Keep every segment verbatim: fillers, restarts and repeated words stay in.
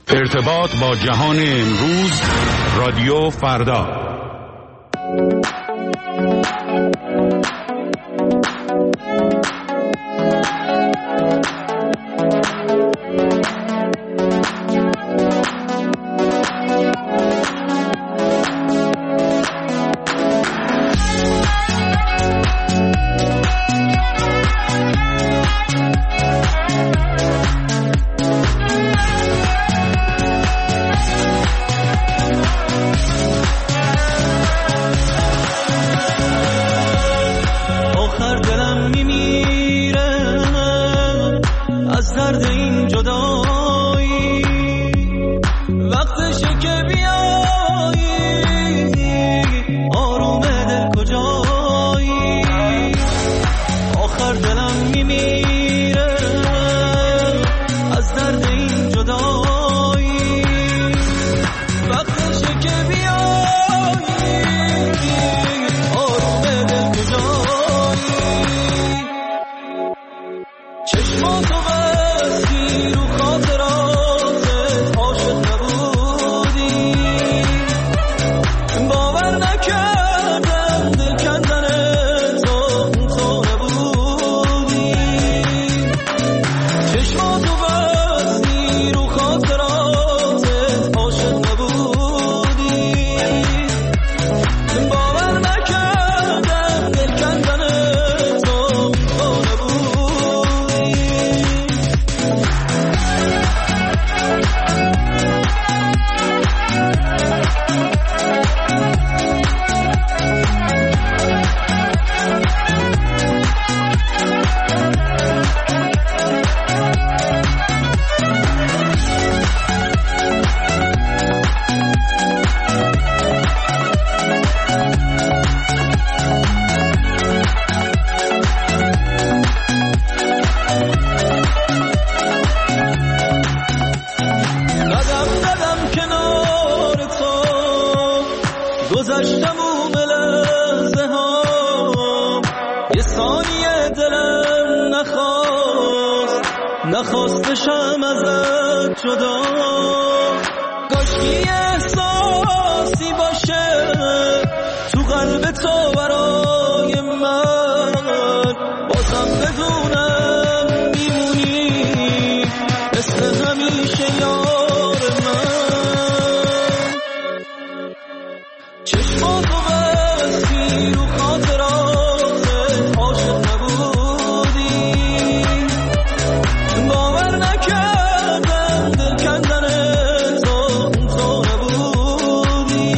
ارتباط با جهان امروز، رادیو فردا. نخواستشم ازت جدا، کاشکی احساسی باشه تو قلب تو برای من، بازم بدونم میمونی مثل همیشه یار من. چشماتو بستی رو خاطراتت عاشق نبودی، باور نکردم دل کندن تو تو نبودی.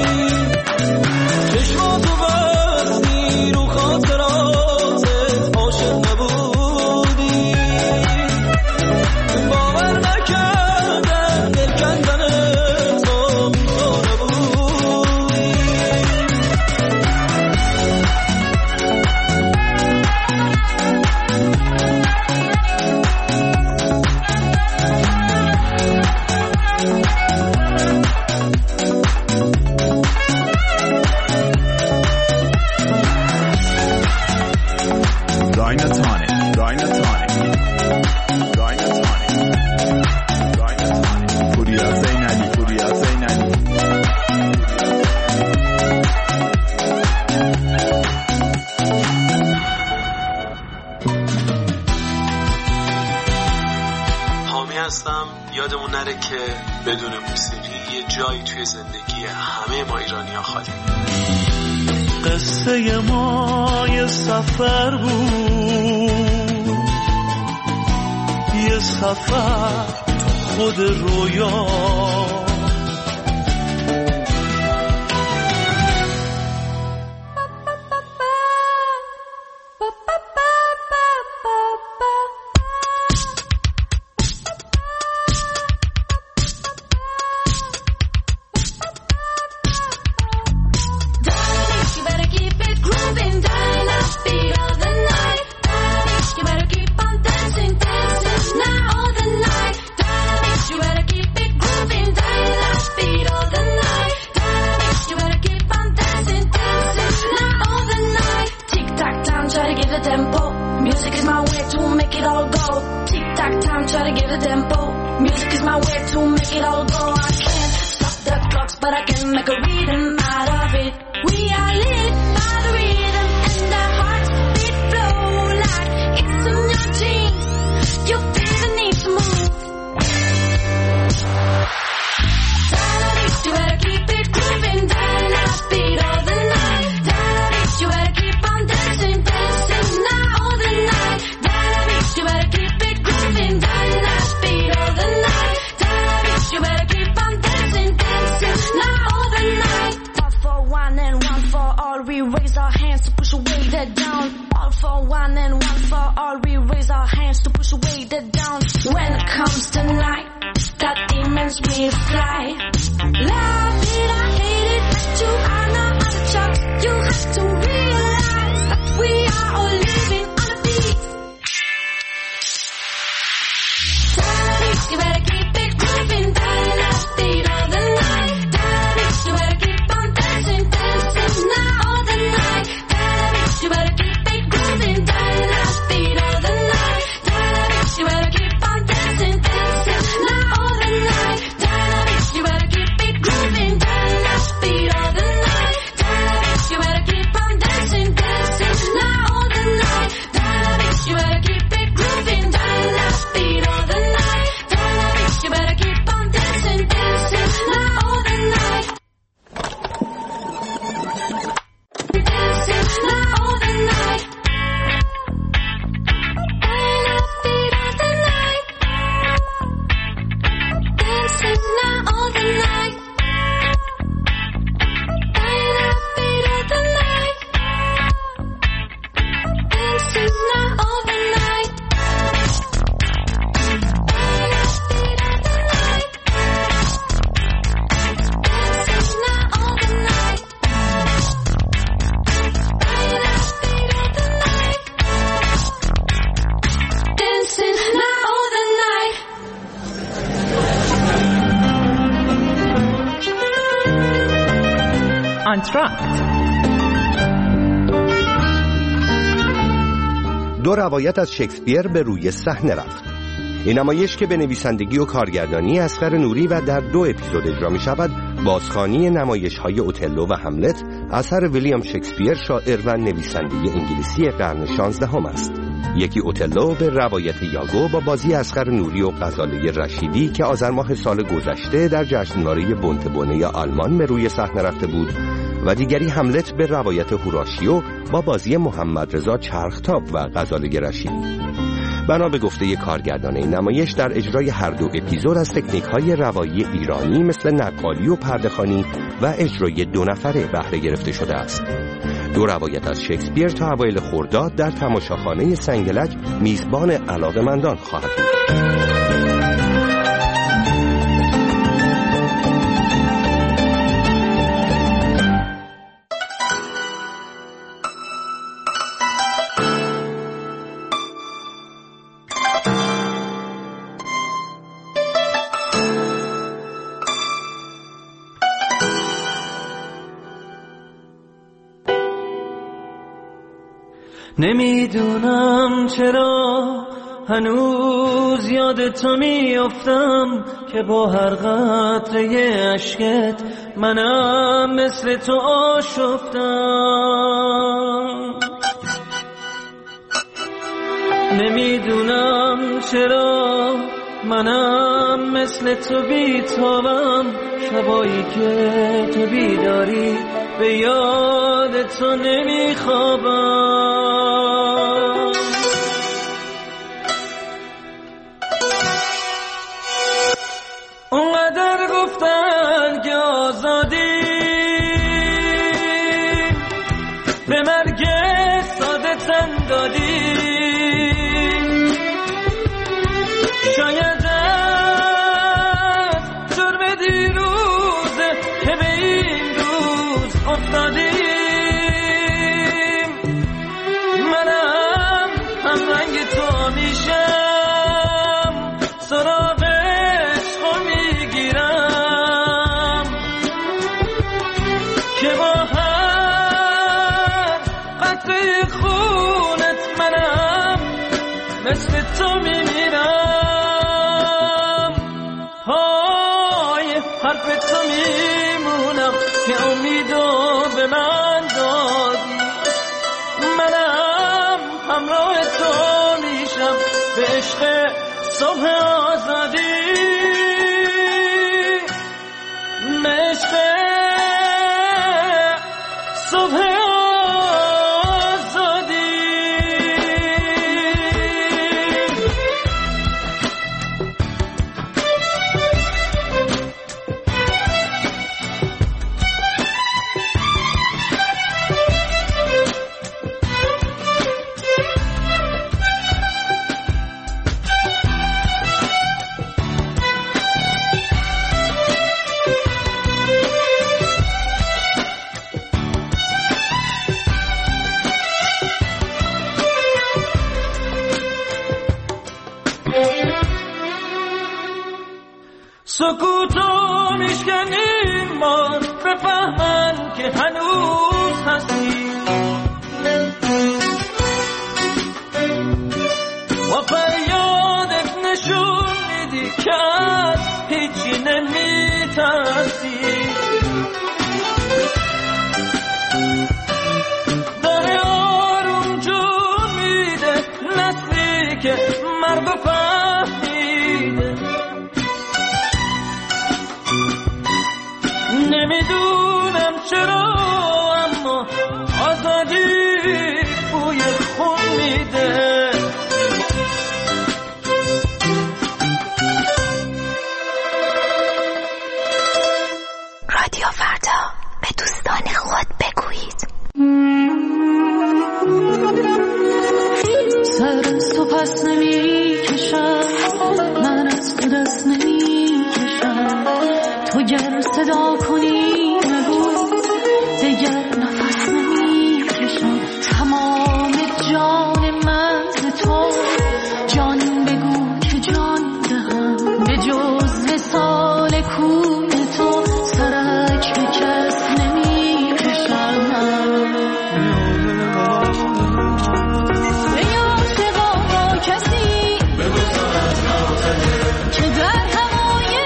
چشماتو بستی رو خاطراتت عاشق نبودی، باور نکردم دل کندن تو تو نبودی. Dynatonic, Dynatonic, Dynatonic, Dynatonic. Puriya Zainali, Puriya Zainali. حامی هستم. یادمون نره که بدون موسیقی یه جایی توی زندگی همه ما ایرانی‌ها خالی. قصه ما یه سفر بود، یه سفر خود رویا. Dancing, dancing now all the night. Dynamics, you better keep it grooving. Music is my way to make it all go. I can't stop the clocks, but I can make a rhythm out of it. We are lit by the rhythm, and our hearts beat flow like it's in your jeans. You feel the need to move. You better keep it grooving, then I'll beat all the night. You better keep on dancing, dancing now all the night. You better keep it grooving, then I'll beat all the night. You better keep on dancing, dancing now all the night. One for one and one for all, we raise our hands to push away the down. All for one and one for all, we raise our hands to push away the down. When it comes to night, got demons we fly. Love it, I hate it, but you are not on the charts. You have to realize that we are all living on a beat. You better keep it grooving, then I'll beat all the night. You better keep on dancing, dancing now all the night. You better keep it grooving, then I'll beat all the night. You better keep on dancing, dancing now all the night. You better keep it grooving, then I'll beat all the night. You better keep on dancing, dancing now all the night. You better keep it grooving, then I'll beat all the night. You better keep on dancing, dancing now all the night. Dancing now all the night. Dancing now all the night. Dancing now all the night. دو روایت از شکسپیر به روی صحنه رفت. این نمایش که به نویسندگی و کارگردانی اصغر نوری و در دو اپیزود اجرا می شود، بازخوانی نمایش‌های اوتلو و هملت اثر ویلیام شکسپیر، شاعر و نویسنده انگلیسی قرن شانزدهم است. یکی اوتلو به روایت یاگو با بازی اصغر نوری و غزاله رشیدی که آذر ماه سال گذشته در جشنواره بونتبونه آلمان به روی صحنه رفته بود و دیگری هملت به روایت هوراشیو با بازی محمد رضا چرختاب و غزاله رشیدی. بنا به گفته کارگردان این نمایش، در اجرای هر دو اپیزود از تکنیک‌های روایی ایرانی مثل نقالی و پرده‌خوانی و اجرای دو نفره بهره گرفته شده است. دو روایت از شکسپیر تا اوایل خرداد در تماشاخانه سنگلج میزبان علاقه‌مندان خواهد بود. نمیدونم چرا هنوز یاد تو میافتم که با هر قطره اشکت منم مثل تو آشفتم. نمیدونم چرا منم مثل تو بیتابم، شبایی که تو بیداری به یاد تو نمیخوابم. اونقدر گفتن که آزادی به مرگ ساده تن دادی، شاید از جرم دیروزه که به این روز افتادیم. منم حرف تو میمونم که امیدو به من دادی. منم همراه تو میشم به عشق صبح آزادی، به عشق صبح آزادی. سکوتو میشکنین بار بفهمن که هنوز هستی، و فریادت نشون میدی که از هیچی نمیترسی. داره آروم جون میده نسلی که مرگ و فهمیده. نمیدونم چرا اما آزادی بوی خون میده. رادیو فردا، به دوستان خود بگویید. سر از تو پس نمی کشم، من از تو دست نمی کشم. تو گر صدا کنی نگو دیگر نفس نمی کشم. تمام جان من ز تو، جان بگو که جان دهم. به جز وصال کوی تو سرک به کس نمی کشم. ای عاشقا با کسی که در هوای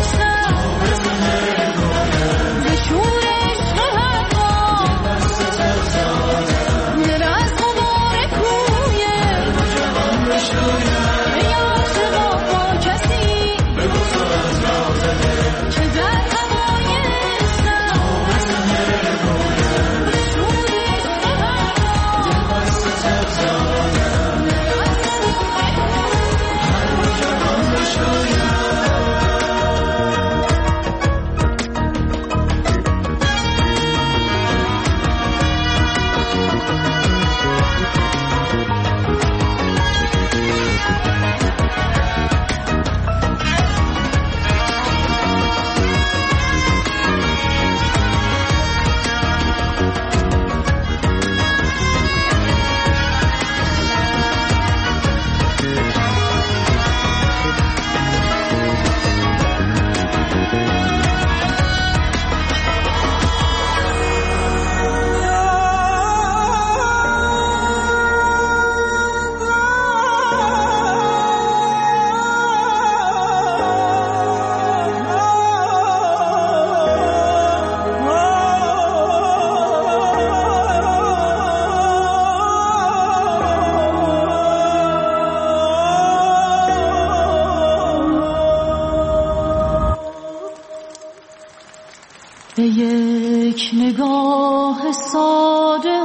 به یک نگاه ساده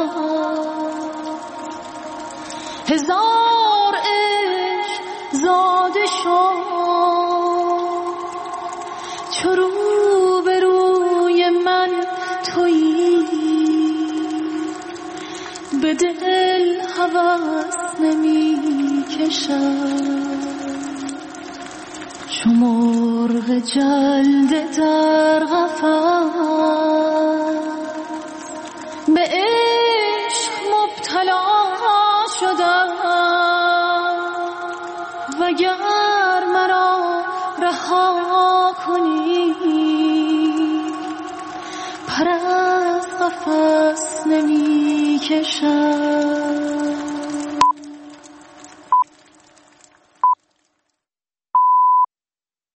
هزار عشق زاده شد. چو رو به روی من تویی، به دل هوس نمی کشم. چو مرغ جلده در قفس به عشق مبتلا شدم. وگر مرا رها کنی، پر از قفس نمی کشم.